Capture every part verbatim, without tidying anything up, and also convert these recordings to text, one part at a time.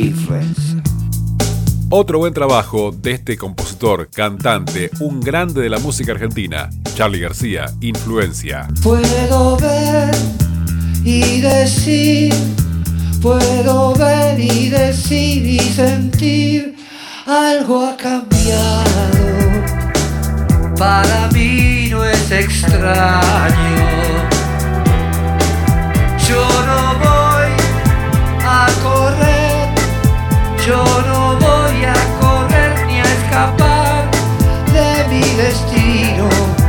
Influencia. Otro buen trabajo de este compositor, cantante, un grande de la música argentina, Charly García, Influencia. Puedo ver y decir, puedo ver y decir y sentir, algo ha cambiado, para mí no es extraño. Yo no voy a correr, yo no voy a correr ni a escapar de mi destino.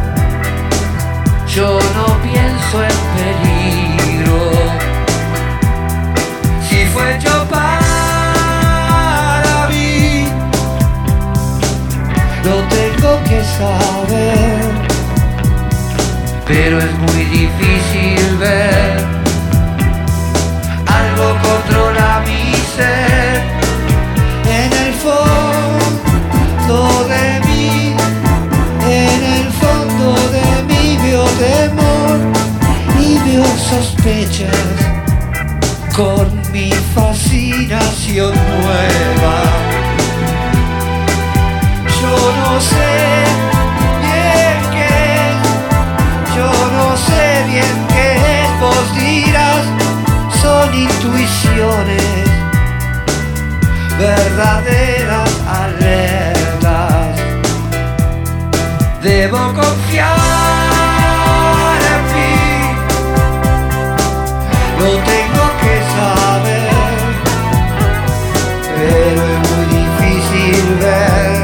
Yo no pienso en peligro. Si fue yo para mí, lo tengo que saber, pero es muy difícil ver. Algo controla mi ser. En el fondo de mí, en el fondo de mí veo temor y veo sospechas con mi fascinación nueva. Yo no sé bien qué es, yo no sé bien qué es, vos dirás, son intuiciones, verdaderas alertas. Debo confiar en mí, lo tengo que saber, pero es muy difícil ver.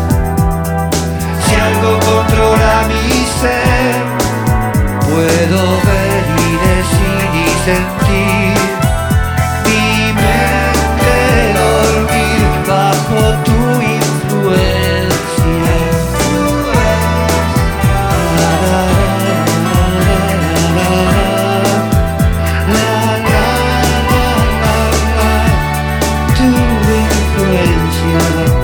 Si algo controla mi ser, puedo ver y decir y sentir. Mi mente dormir bajo tu influencia. La, la, la, la, la, la, la, tu influencia.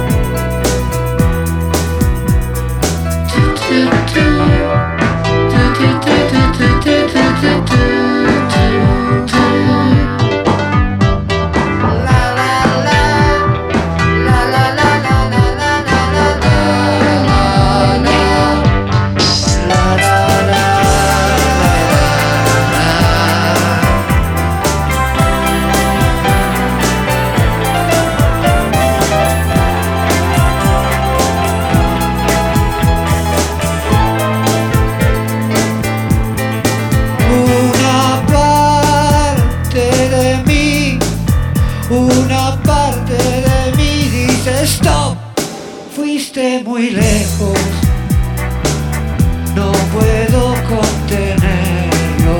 Una parte de mí dice stop, fuiste muy lejos, no puedo contenerlo.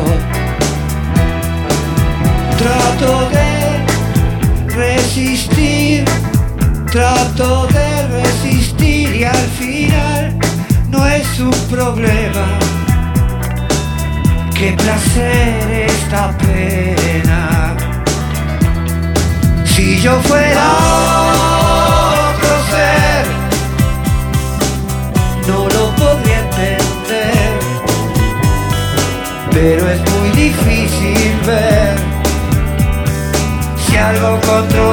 Trato de resistir, trato de resistir y al final no es un problema. Qué placer esta pena. Si yo fuera otro ser, no lo podría entender, pero es muy difícil ver. Si algo controla